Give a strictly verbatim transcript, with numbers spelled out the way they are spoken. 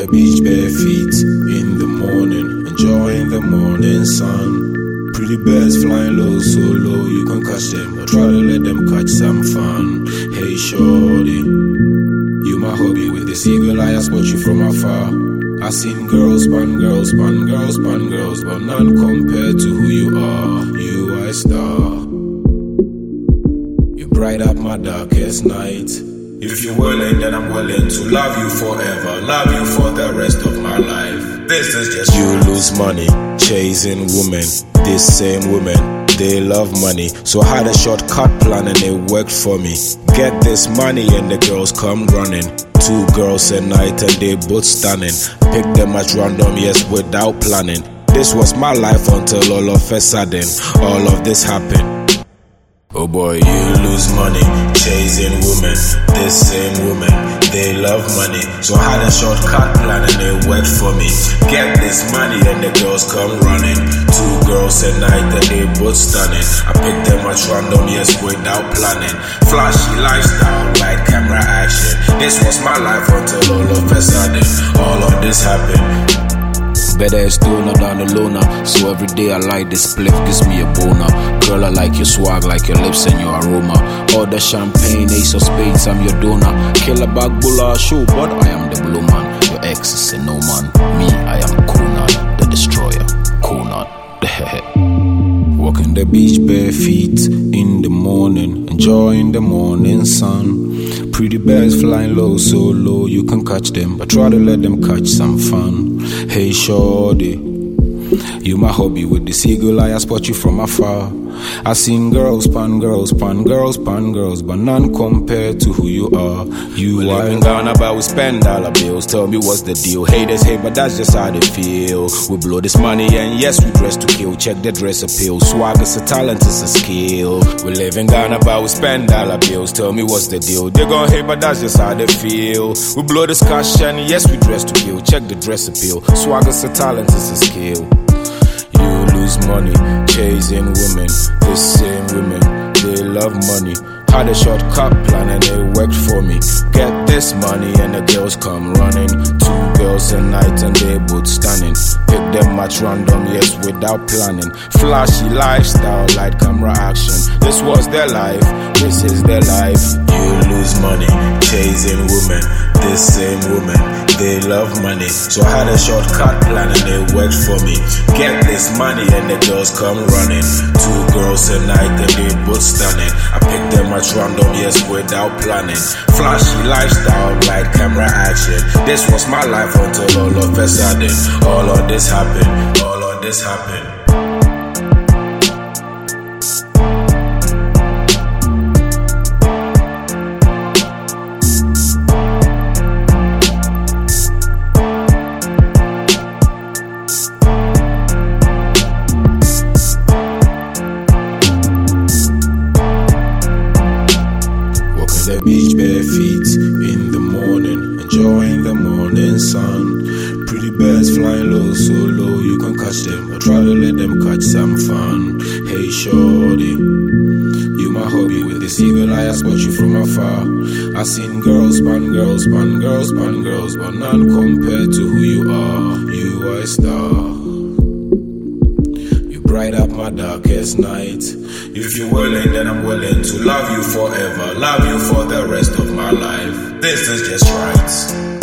beach bare feet in the morning, enjoying the morning sun. Pretty birds flying low, so low you can catch them, but try to let them catch some fun. Hey shorty, you my hobby. With this eagle eye I spot you from afar. I seen girls, span girls, span girls, span girls, but none compared to who you are. You are a star. You bright up my darkest night. If you're willing, then I'm willing to love you forever, love you for the rest of my life. This is just you lose money chasing women. This same women, they love money, so I had a shortcut plan and it worked for me. Get this money and the girls come running. Two girls a night and they both stunning. Pick them at random, yes, without planning. This was my life until all of a sudden all of this happened. Oh boy, you lose money chasing women. This same woman, they love money, so I had a shortcut plan and it worked for me. Get this money and the girls come running. Two girls a night and they both stunning. I picked them at random, yes, without planning. Flashy lifestyle, like camera action. This was my life until all of a sudden all of this happened. Better a stoner than a loner, so every day I like this spliff, gives me a boner. Girl, I like your swag, like your lips and your aroma. Order champagne, ace of spades, I'm your donor. Kill a bag, bulla, show, but I am the blue man. Your ex is a no man, me, I am Conan, the destroyer, Conan. Walking the beach bare feet in the morning, enjoying the morning sun. Pretty birds flying low, so low you can catch them, but try to let them catch some fun. Hey shorty, you my hobby. With this eagle eye I spot you from afar. I seen girls, pan girls, pan girls, pan girls, but none compared to who you are. You we are live in Ghana, but we spend dollar bills. Tell me what's the deal? Haters hate, but that's just how they feel. We blow this money and yes, we dress to kill. Check the dress appeal. Swag is a talent, it's a skill. We live in Ghana, but we spend dollar bills. Tell me what's the deal? They gon' hate, but that's just how they feel. We blow this cash and yes, we dress to kill. Check the dress appeal. Swag is a talent, it's a skill. You lose money chasing women. This same women, they love money. Had a shortcut plan and it worked for me. Get this money and the girls come running. Two girls a night and they both stunning. Pick them at random, yes, without planning. Flashy lifestyle, light camera action. This was their life, this is their life. You lose money chasing women. This same woman, they love money, so I had a shortcut plan and it worked for me. Get this money and the girls come running. Two girls a night and they both stunning. I picked them at random, yes, without planning. Flashy lifestyle, like camera action. This was my life until all of a sudden all of this happened. All of this happened. The beach bare feet in the morning, enjoying the morning sun. Pretty birds flying low, so low you can catch them, but try to let them catch some fun. Hey shorty, you my hobby. With this eagle eye I spot you from afar. I seen girls, span girls, span girls, span girls, but none compared to who you are. You are a star. Bright up my darkest night. If you're willing, then I'm willing to love you forever, love you for the rest of my life. This is just right.